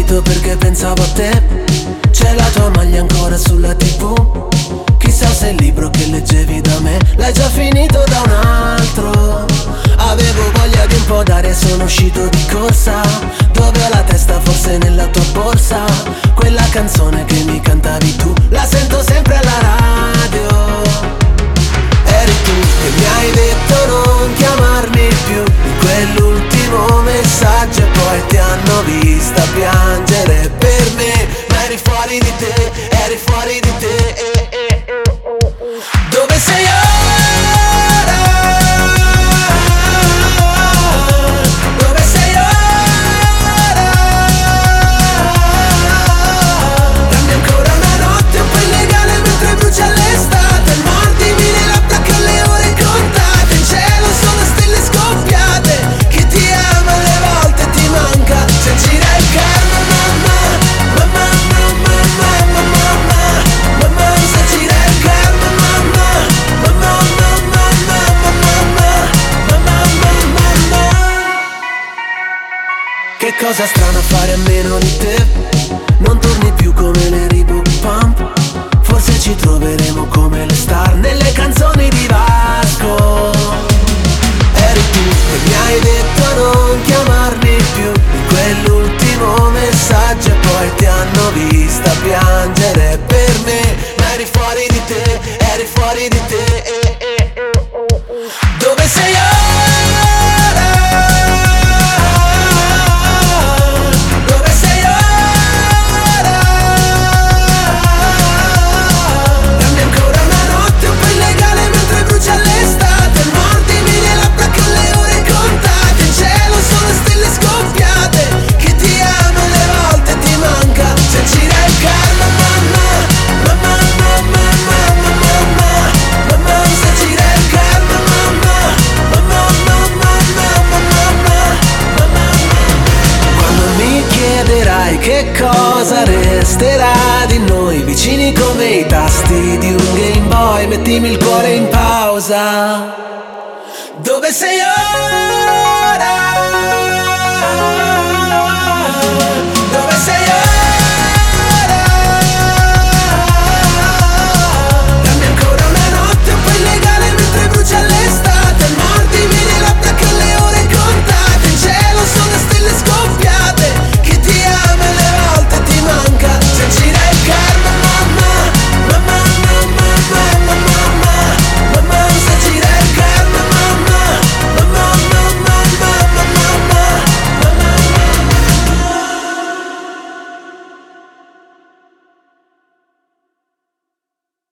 finito perché pensavo a te. C'è la tua maglia ancora sulla TV. Chissà se il libro che leggevi da me l'hai già finito da un altro. Avevo voglia di un po' d'aria e sono uscito di corsa. Dove ho la testa, forse nella tua borsa. Quella canzone che mi cantavi tu, la sento sempre alla radio. Eri tu che mi hai detto non chiamarmi più, in quell'ultimo messaggio, e poi ti hanno vista piangere per me. Ma eri fuori di te, eri fuori di te. Dove sei ora? Dove sei ora? Dammi ancora una notte un po' illegale mentre brucia l'estate. Mordimi le labbra che ho le ore contate. In cielo sono stelle scoppiate. Chi ti ama alle volte ti manca. Se gira il karma, mamma, mamma, mamma, mamma, mamma, mamma, se gira il karma, mamma, mamma, mamma, mamma, mamma, mamma, mamma. Che cosa strana fare a meno di te. Non torni più come le Reebok Pump. Forse ci troveremo come le star nelle canzoni di Vasco. Eri tu che mi hai detto non chiamarmi più, in quell'ultimo messaggio, e poi ti hanno vista piangere per me. Ma eri fuori di te, eri fuori di te. Dove sei ora? Dove sei ora? Dammi ancora una notte un po' illegale mentre brucia l'estate. Mordimi le labbra che ho le ore contate. In cielo sono stelle scoppiate. Chi ti ama alle volte ti manca. Se gira il karma, mamma, mamma, mamma, mamma, mamma, mamma, se gira il karma, mamma, mamma, mamma, mamma, mamma, mamma. Quando mi chiederai che cosa resterà di noi, vicini come i tasti di un Game Boy, mettimi il cuore in pausa. Dove sei ora?